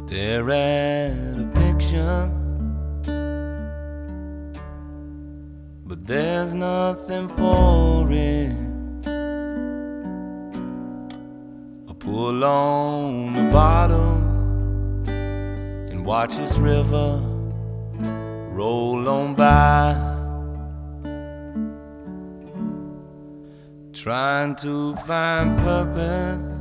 Stare at a picture, but there's nothing for it. I pull on the bottle and watch this river roll on by, trying to find purpose